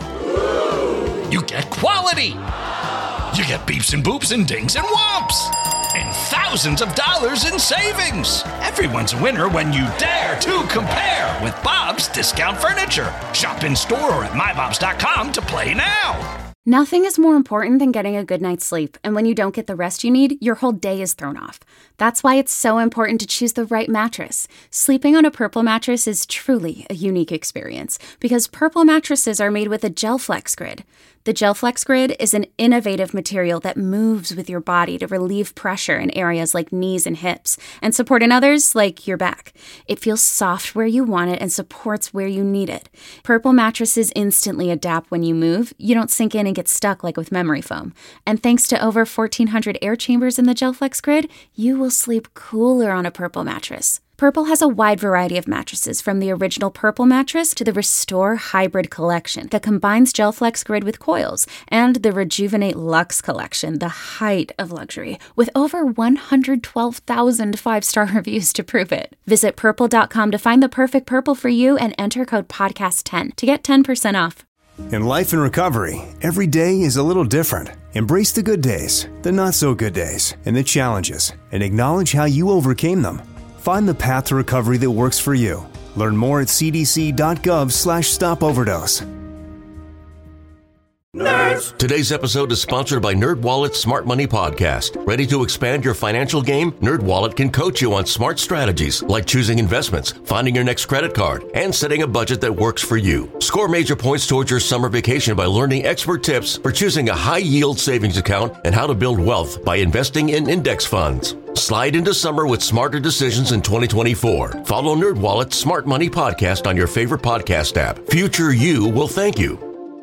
You get quality. You get beeps and boops and dings and whomps. And thousands of dollars in savings. Everyone's a winner when you dare to compare with Bob's Discount Furniture. Shop in store or at my bobs dot com to play now. Nothing is more important than getting a good night's sleep, and when you don't get the rest you need, your whole day is thrown off. That's why it's so important to choose the right mattress. Sleeping on a Purple mattress is truly a unique experience, because Purple mattresses are made with a GelFlex Grid. The GelFlex Grid is an innovative material that moves with your body to relieve pressure in areas like knees and hips, and support in others like your back. It feels soft where you want it and supports where you need it. Purple mattresses instantly adapt when you move. You don't sink in and get stuck like with memory foam. And thanks to over fourteen hundred air chambers in the GelFlex Grid, you will sleep cooler on a Purple mattress. Purple has a wide variety of mattresses, from the original Purple mattress to the Restore Hybrid collection that combines GelFlex Grid with coils, and the Rejuvenate Luxe collection, the height of luxury, with over one hundred twelve thousand five-star reviews to prove it. Visit purple dot com to find the perfect Purple for you and enter code podcast ten to get ten percent off. In life and recovery, every day is a little different. Embrace the good days, the not-so-good days, and the challenges, and acknowledge how you overcame them. Find the path to recovery that works for you. Learn more at c d c dot gov slash stop overdose. Nerd Sports. Today's episode is sponsored by NerdWallet's Smart Money Podcast. Ready to expand your financial game? NerdWallet can coach you on smart strategies like choosing investments, finding your next credit card, and setting a budget that works for you. Score major points towards your summer vacation by learning expert tips for choosing a high-yield savings account and how to build wealth by investing in index funds. Slide into summer with smarter decisions in twenty twenty-four. Follow NerdWallet's Smart Money Podcast on your favorite podcast app. Future you will thank you.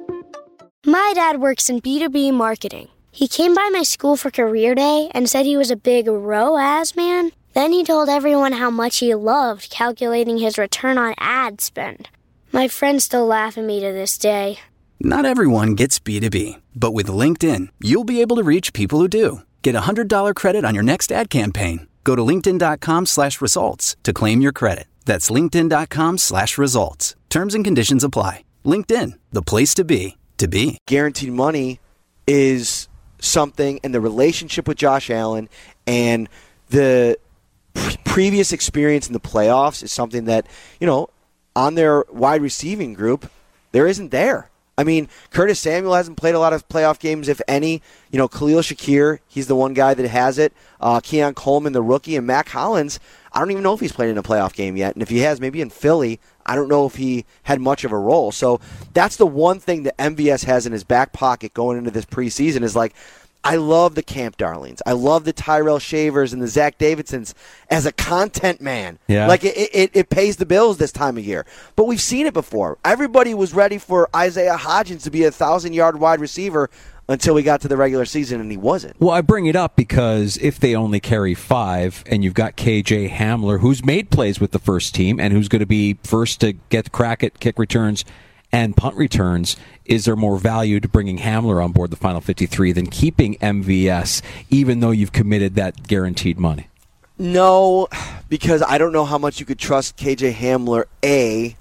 My dad works in B two B marketing. He came by my school for career day and said he was a big R O A S man. Then he told everyone how much he loved calculating his return on ad spend. My friends still laugh at me to this day. Not everyone gets B two B, but with LinkedIn, you'll be able to reach people who do. Get a one hundred dollars credit on your next ad campaign. Go to linkedin.com slash results to claim your credit. That's linkedin.com slash results. Terms and conditions apply. LinkedIn, the place to be, to be. Guaranteed money is something, and the relationship with Josh Allen and the pre- previous experience in the playoffs is something that, you know, on their wide receiving group, there isn't there. I mean, Curtis Samuel hasn't played a lot of playoff games, if any. You know, Khalil Shakir, he's the one guy that has it. Uh, Keon Coleman, the rookie, and Mac Hollins, I don't even know if he's played in a playoff game yet. And if he has, maybe in Philly, I don't know if he had much of a role. So that's the one thing that M V S has in his back pocket going into this preseason is like, I love the Camp Darlings. I love the Tyrell Shavers and the Zach Davidsons as a content man. Yeah. Like, it, it, it pays the bills this time of year. But we've seen it before. Everybody was ready for Isaiah Hodgins to be a one thousand-yard wide receiver until we got to the regular season, and he wasn't. Well, I bring it up because if they only carry five, and you've got K J Hamler, who's made plays with the first team and who's going to be first to get the crack at kick returns and punt returns, is there more value to bringing Hamler on board the final fifty-three than keeping M V S, even though you've committed that guaranteed money? No, because I don't know how much you could trust K J Hamler, A,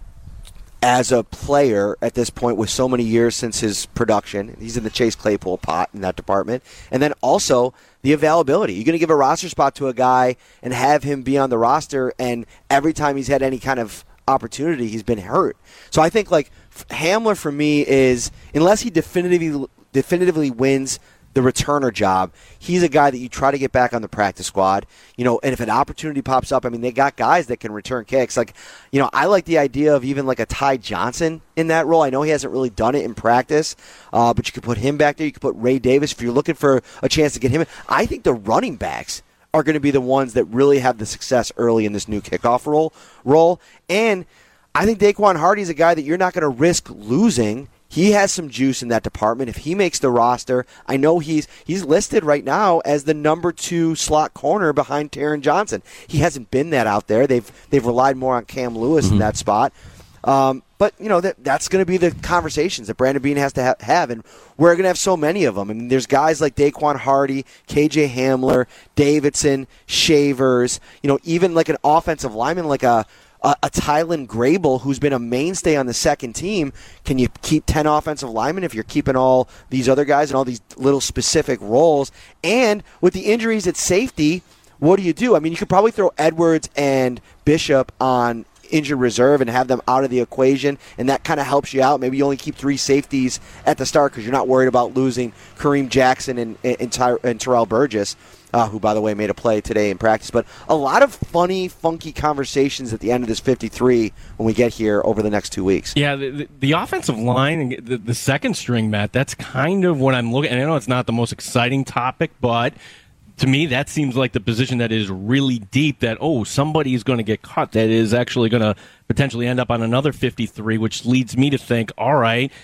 as a player at this point with so many years since his production. He's in the Chase Claypool pot in that department. And then also the availability. You're going to give a roster spot to a guy and have him be on the roster, and every time he's had any kind of opportunity, he's been hurt. So I think, like, Hamler for me is, unless he definitively definitively wins the returner job, he's a guy that you try to get back on the practice squad. You know, and if an opportunity pops up, I mean, they got guys that can return kicks. Like, you know, I like the idea of even like a Ty Johnson in that role. I know he hasn't really done it in practice, uh, but you could put him back there. You could put Ray Davis if you're looking for a chance to get him in. I think the running backs are going to be the ones that really have the success early in this new kickoff role. role. And I think Daquan Hardy is a guy that you're not going to risk losing. He has some juice in that department. If he makes the roster, I know he's he's listed right now as the number two slot corner behind Taron Johnson. He hasn't been that out there. They've they've relied more on Cam Lewis mm-hmm. in that spot. Um, but, you know, that that's going to be the conversations that Brandon Beane has to ha- have, and we're going to have so many of them. I mean, there's guys like Daquan Hardy, K J Hamler, Davidson, Shavers, you know, even like an offensive lineman like a A, a Tylen Grable, who's been a mainstay on the second team. Can you keep ten offensive linemen if you're keeping all these other guys in all these little specific roles? And with the injuries at safety, what do you do? I mean, you could probably throw Edwards and Bishop on injured reserve and have them out of the equation, and that kind of helps you out. Maybe you only keep three safeties at the start because you're not worried about losing Kareem Jackson and, and, Ty, and Terrell Burgess. Uh, who, by the way, made a play today in practice. But a lot of funny, funky conversations at the end of this fifty-three when we get here over the next two weeks. Yeah, the, the, the offensive line, the, the second string, Matt, that's kind of what I'm looking at. And I know it's not the most exciting topic, but to me, that seems like the position that is really deep, that, oh, somebody is going to get cut, that is actually going to potentially end up on another fifty-three, which leads me to think, all right,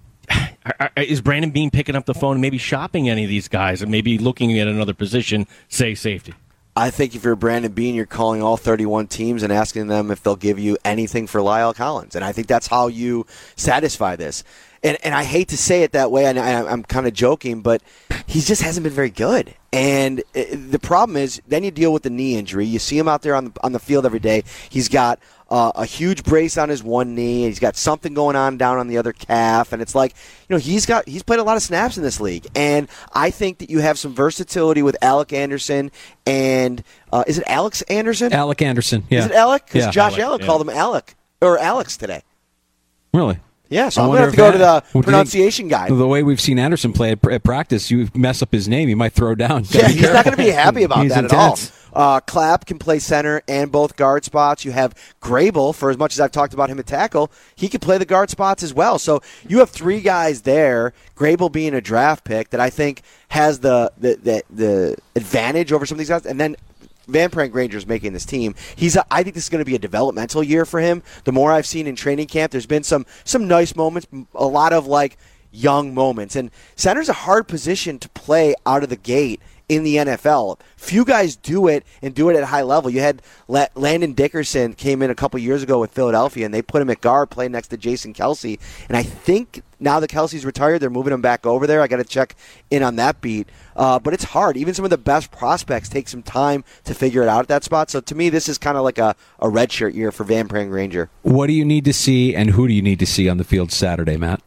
is Brandon Beane picking up the phone and maybe shopping any of these guys and maybe looking at another position, say safety? I think if you're Brandon Beane, you're calling all thirty-one teams and asking them if they'll give you anything for Lyle Collins. And I think that's how you satisfy this. And and I hate to say it that way, and I, I'm kind of joking, but he just hasn't been very good. And the problem is, then you deal with the knee injury. You see him out there on the, on the field every day. He's got uh, a huge brace on his one knee. He's got something going on down on the other calf. And it's like, you know, he's got he's played a lot of snaps in this league. And I think that you have some versatility with Alec Anderson and uh, is it Alex Anderson? Alec Anderson, yeah. Is it Alec? Because yeah. Josh Alec, Allen yeah. called him Alec or Alex today. Really? Yeah, so I'm going to have to go to the well, pronunciation guy. The way we've seen Anderson play at, at practice, you mess up his name, he might throw down. Yeah, he's not going to be happy about that intense. at all. Uh, Clapp can play center and both guard spots. You have Grable, for as much as I've talked about him at tackle, he can play the guard spots as well. So you have three guys there, Grable being a draft pick, that I think has the the, the, the advantage over some of these guys. And then Van Prank Granger is making this team. He's a, I think this is going to be a developmental year for him. The more I've seen in training camp, there's been some some nice moments, a lot of like young moments. And center's a hard position to play out of the gate in the N F L. Few guys do it and do it at a high level. You had Landon Dickerson came in a couple years ago with Philadelphia, and they put him at guard playing next to Jason Kelce. And I think now that Kelce's retired, they're moving him back over there. I got to check in on that beat. Uh, but it's hard. Even some of the best prospects take some time to figure it out at that spot. So to me, this is kind of like a, a redshirt year for Van Prank Granger. What do you need to see, and who do you need to see on the field Saturday, Matt?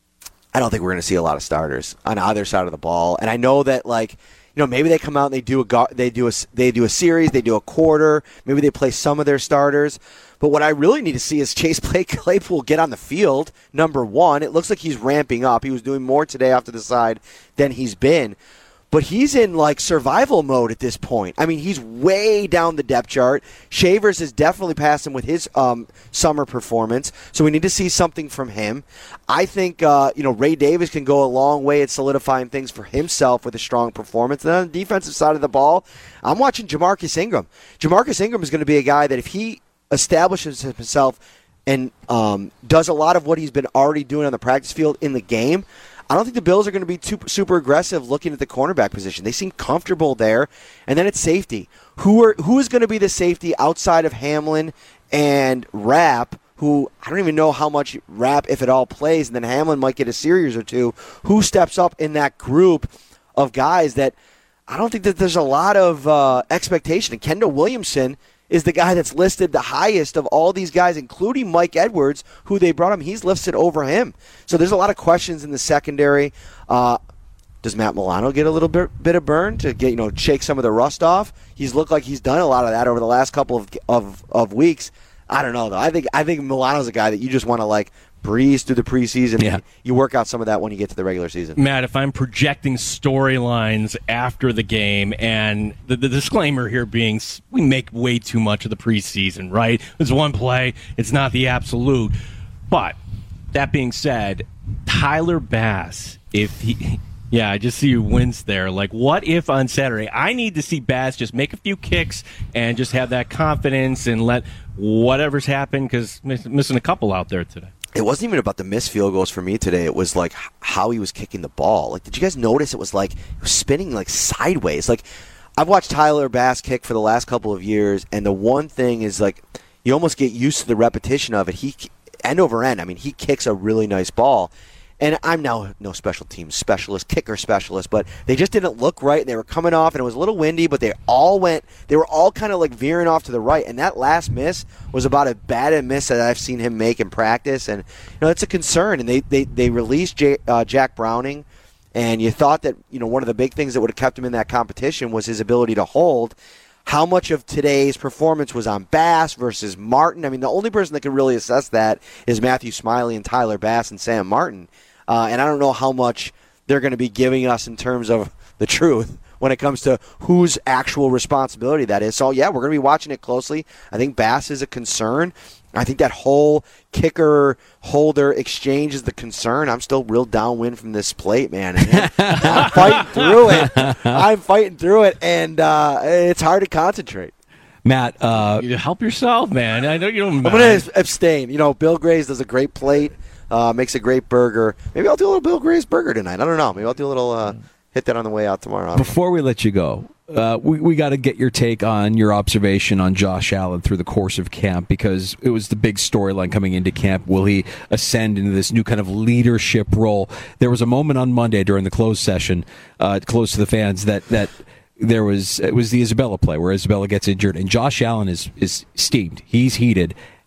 I don't think we're going to see a lot of starters on either side of the ball. And I know that, like, you know, maybe they come out and they do a they do a they do a series, they do a quarter, maybe they play some of their starters. But what I really need to see is Chase Claypool get on the field. Number one, it looks like he's ramping up. He was doing more today off to the side than he's been. But he's in, like, survival mode at this point. I mean, he's way down the depth chart. Shavers has definitely passed him with his um, summer performance, so we need to see something from him. I think, uh, you know, Ray Davis can go a long way at solidifying things for himself with a strong performance. And on the defensive side of the ball, I'm watching Jamarcus Ingram. Jamarcus Ingram is going to be a guy that if he establishes himself and um, does a lot of what he's been already doing on the practice field in the game, I don't think the Bills are going to be too, super aggressive looking at the cornerback position. They seem comfortable there. And then it's safety. Who are who is going to be the safety outside of Hamlin and Rapp, who I don't even know how much Rapp, if at all, plays, and then Hamlin might get a series or two. Who steps up in that group of guys that I don't think that there's a lot of uh, expectation. And Kendall Williamson is the guy that's listed the highest of all these guys, including Mike Edwards, who they brought him. He's listed over him. So there's a lot of questions in the secondary. Uh, does Matt Milano get a little bit, bit of burn to get, you know, shake some of the rust off? He's looked like he's done a lot of that over the last couple of of, of weeks. I don't know, though. I think I think Milano's a guy that you just want to, like, breeze through the preseason. Yeah. You work out some of that when you get to the regular season. Matt, if I'm projecting storylines after the game, and the, the disclaimer here being we make way too much of the preseason, right? It's one play. It's not the absolute. But that being said, Tyler Bass, if he... Yeah, I just see you wince there. Like, what if on Saturday I need to see Bass just make a few kicks and just have that confidence and let whatever's happened, because missing a couple out there today. It wasn't even about the missed field goals for me today. It was like how he was kicking the ball. Like, did you guys notice it was like it was spinning like sideways? Like, I've watched Tyler Bass kick for the last couple of years, and the one thing is, like, you almost get used to the repetition of it. He end over end. I mean, he kicks a really nice ball. And I'm now no special teams specialist, kicker specialist, but they just didn't look right. They were coming off, and it was a little windy, but they all went, they were all kind of like veering off to the right. And that last miss was about as bad a miss that I've seen him make in practice. And, you know, it's a concern. And they, they, they released J, uh, Jack Browning, and you thought that, you know, one of the big things that would have kept him in that competition was his ability to hold. How much of today's performance was on Bass versus Martin? I mean, the only person that can really assess that is Matthew Smiley and Tyler Bass and Sam Martin. Uh, and I don't know how much they're going to be giving us in terms of the truth when it comes to whose actual responsibility that is. So, yeah, we're going to be watching it closely. I think Bass is a concern. I think that whole kicker-holder exchange is the concern. I'm still real downwind from this plate, man. And I'm fighting through it. I'm fighting through it, and uh, it's hard to concentrate. Matt, uh, you help yourself, man. I know you don't mind. I'm going to abstain. You know, Bill Gray's does a great plate. Uh, makes a great burger. Maybe I'll do a little Bill Gray's burger tonight. I don't know. Maybe I'll do a little uh, hit that on the way out tomorrow. Before we let you go, uh, we, we got to get your take on your observation on Josh Allen through the course of camp, because it was the big storyline coming into camp. Will he ascend into this new kind of leadership role? There was a moment on Monday during the closed session, uh, close to the fans, that that there was it was the Isabella play where Isabella gets injured, and Josh Allen is is steamed. He's heated.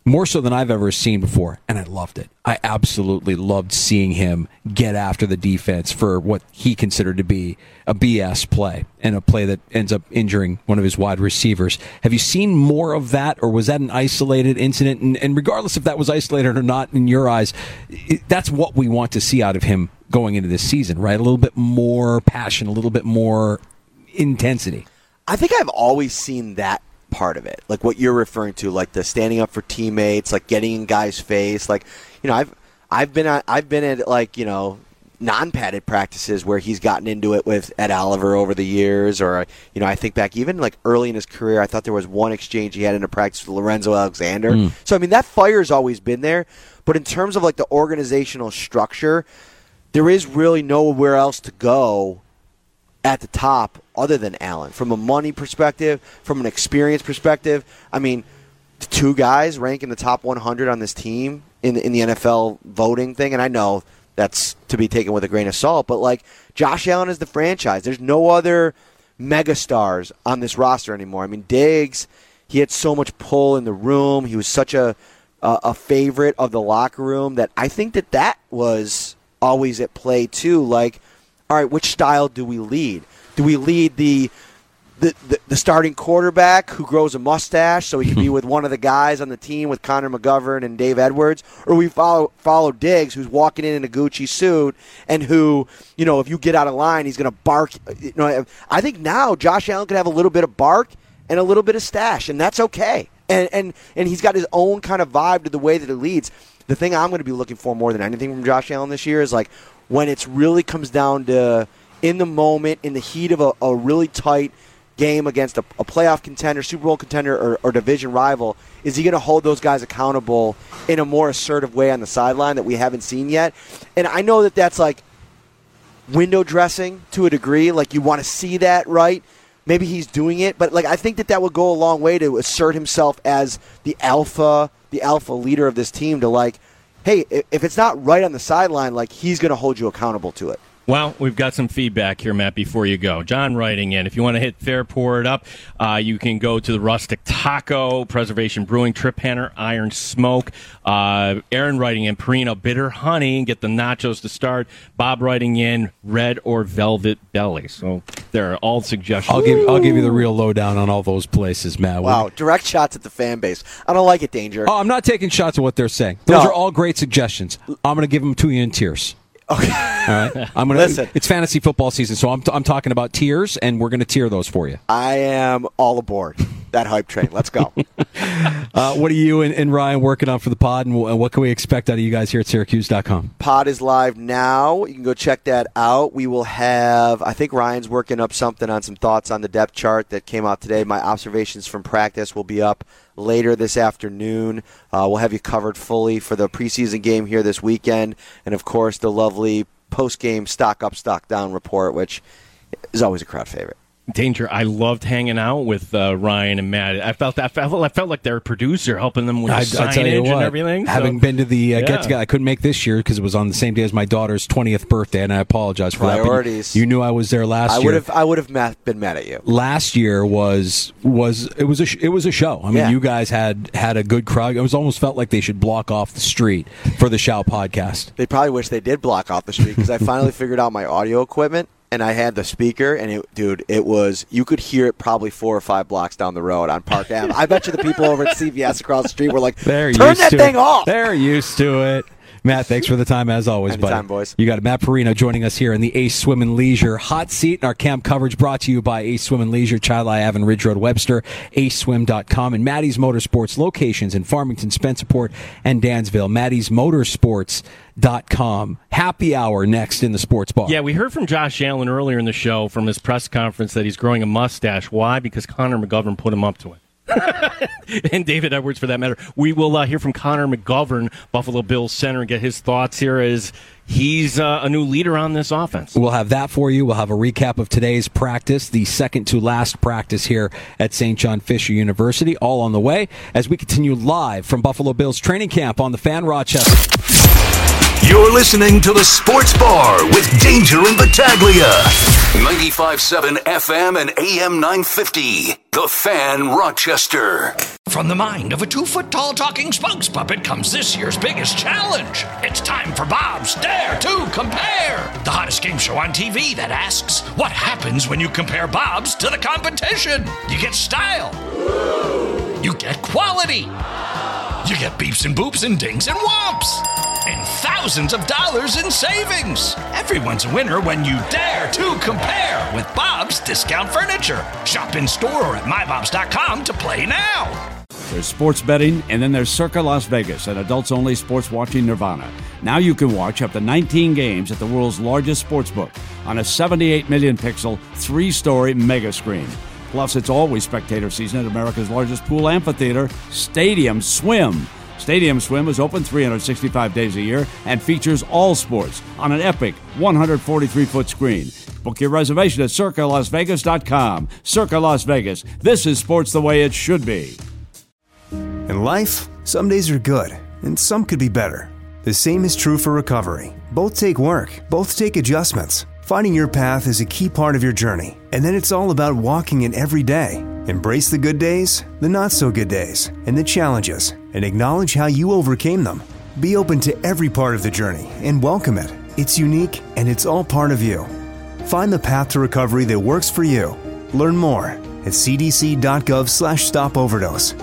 more so than I've ever seen before, and I loved it. I absolutely loved seeing him get after the defense for what he considered to be a B S play, and a play that ends up injuring one of his wide receivers. Have you seen more of that, or was that an isolated incident? And, and regardless if that was isolated or not in your eyes, it, that's what we want to see out of him going into this season, right? A little bit more passion, a little bit more intensity. I think I've always seen that part of it, like what you're referring to, like the standing up for teammates, like getting in guys' face. Like, you know, I've I've been at, I've been at like you know non-padded practices where he's gotten into it with Ed Oliver over the years, or you know, I think back even like early in his career, I thought there was one exchange he had in a practice with Lorenzo Alexander. Mm. So I mean, that fire's always been there, but in terms of like the organizational structure, there is really nowhere else to go at the top other than Allen. From a money perspective, from an experience perspective, I mean, the two guys rank in the top one hundred on this team in the, in the N F L voting thing, and I know that's to be taken with a grain of salt, but like Josh Allen is the franchise. There's no other megastars on this roster anymore. I mean, Diggs, he had so much pull in the room. He was such a a, a favorite of the locker room that I think that that was always at play too. Like, all right, which style do we lead? Do we lead the the, the the starting quarterback who grows a mustache so he can be with one of the guys on the team with Connor McGovern and Dave Edwards? Or we follow follow Diggs, who's walking in in a Gucci suit and who, you know, if you get out of line, he's going to bark. You know, I think now Josh Allen could have a little bit of bark and a little bit of stash, and that's okay. And and and he's got his own kind of vibe to the way that he leads. The thing I'm going to be looking for more than anything from Josh Allen this year is like when it really comes down to in the moment, in the heat of a, a really tight game against a, a playoff contender, Super Bowl contender, or, or division rival, is he going to hold those guys accountable in a more assertive way on the sideline that we haven't seen yet? And I know that that's like window dressing to a degree. Like you want to see that, right? Maybe he's doing it, but like I think that that would go a long way to assert himself as the alpha, the alpha leader of this team. To like, hey, if it's not right on the sideline, like he's going to hold you accountable to it. Well, we've got some feedback here, Matt, before you go. John writing in, if you want to hit Fair Pour It Up, uh, you can go to the Rustic Taco, Preservation Brewing, Trip Hanner, Iron Smoke. Uh, Aaron writing in, Perino Bitter Honey, get the nachos to start. Bob writing in, Red or Velvet Belly. So there are all suggestions. I'll give, I'll give you the real lowdown on all those places, Matt. Wow, direct shots at the fan base. I don't like it, Danger. Oh, I'm not taking shots at what they're saying. Those No. are all great suggestions. I'm going to give them to you in tiers. Okay. All right. I'm gonna. Listen. It's fantasy football season, so I'm, t- I'm talking about tiers, and we're going to tier those for you. I am all aboard that hype train. Let's go. uh, what are you and, and Ryan working on for the pod, and, w- and what can we expect out of you guys here at Syracuse dot com? Pod is live now. You can go check that out. We will have, I think Ryan's working up something on some thoughts on the depth chart that came out today. My observations from practice will be up later this afternoon. Uh, we'll have you covered fully for the preseason game here this weekend. And, of course, the lovely post-game stock up, stock down report, which is always a crowd favorite. Danger, I loved hanging out with uh, Ryan and Matt. I felt I felt I felt like their producer helping them with the I, signage I tell you what, and everything. So. Having been to the uh, Yeah. get together, I couldn't make this year because it was on the same day as my daughter's twentieth birthday, and I apologize for Priorities. that. You, you knew I was there last I year. would have I would have mad, been mad at you. Last year was was it was a sh- it was a show. I mean, Yeah. you guys had had a good crowd. It was almost felt like they should block off the street for the Shout podcast. They probably wish they did block off the street because I finally figured out my audio equipment. And I had the speaker, and it, dude, it was, you could hear it probably four or five blocks down the road on Park Avenue. I bet you the people over at C V S across the street were like, They're turn used that to thing it. off. They're used to it. Matt, thanks for the time as always, Anytime, buddy. boys. You got it. Matt Perino joining us here in the Ace Swim and Leisure hot seat. And our camp coverage brought to you by Ace Swim and Leisure, Chili Ave, Ridge Road, Webster, ace swim dot com, and Maddie's Motorsports locations in Farmington, Spencerport, and Dansville. Maddie's Motorsports dot com. Happy hour next in the sports bar. Yeah, we heard from Josh Allen earlier in the show from his press conference that he's growing a mustache. Why? Because Connor McGovern put him up to it. And David Edwards, for that matter. We will uh, hear from Connor McGovern, Buffalo Bills center, and get his thoughts here as he's uh, a new leader on this offense. We'll have that for you. We'll have a recap of today's practice, the second to last practice here at Saint John Fisher University, all on the way as we continue live from Buffalo Bills training camp on the Fan Rochester. You're listening to the Sports Bar with Danger and Battaglia. ninety-five point seven F M and A M nine fifty. The Fan Rochester. From the mind of a two-foot-tall talking spokes puppet comes this year's biggest challenge. It's time for Bob's Dare to Compare, the hottest game show on T V that asks, what happens when you compare Bob's to the competition? You get style. You get quality. You get beeps and boops and dings and whomps. And thousands of dollars in savings. Everyone's a winner when you dare to compare with Bob's Discount Furniture. Shop in store or at my bobs dot com to play now. There's sports betting, and then there's Circa Las Vegas, an adults-only sports watching nirvana. Now you can watch up to nineteen games at the world's largest sportsbook on a seventy-eight million pixel, three-story mega screen. Plus, it's always spectator season at America's largest pool amphitheater, Stadium Swim. Stadium Swim is open three hundred sixty-five days a year and features all sports on an epic one hundred forty-three foot screen. Book your reservation at circa las vegas dot com. Circa Las Vegas. This is sports the way it should be. In life, some days are good, and some could be better. The same is true for recovery. Both take work, both take adjustments. Finding your path is a key part of your journey, and then it's all about walking it every day. Embrace the good days, the not-so-good days, and the challenges, and acknowledge how you overcame them. Be open to every part of the journey and welcome it. It's unique, and it's all part of you. Find the path to recovery that works for you. Learn more at c d c dot gov slash stop overdose.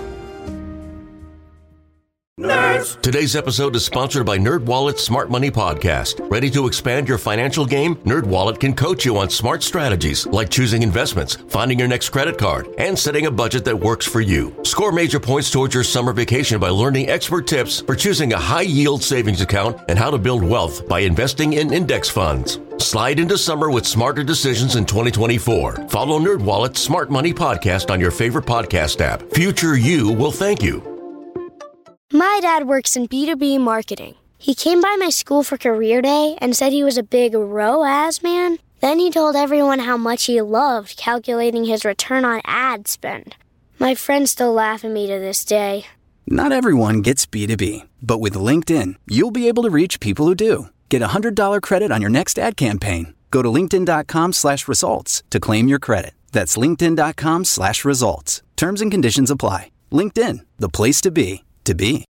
Nerds. Today's episode is sponsored by NerdWallet's Smart Money Podcast. Ready to expand your financial game? NerdWallet can coach you on smart strategies like choosing investments, finding your next credit card, and setting a budget that works for you. Score major points towards your summer vacation by learning expert tips for choosing a high-yield savings account and how to build wealth by investing in index funds. Slide into summer with smarter decisions in twenty twenty-four. Follow NerdWallet's Smart Money Podcast on your favorite podcast app. Future you will thank you. My dad works in B two B marketing. He came by my school for career day and said he was a big R O A S man. Then he told everyone how much he loved calculating his return on ad spend. My friends still laugh at me to this day. Not everyone gets B two B, but with LinkedIn, you'll be able to reach people who do. Get a one hundred dollars credit on your next ad campaign. Go to linkedin.com slash results to claim your credit. That's linkedin.com slash results. Terms and conditions apply. LinkedIn, the place to be, to be.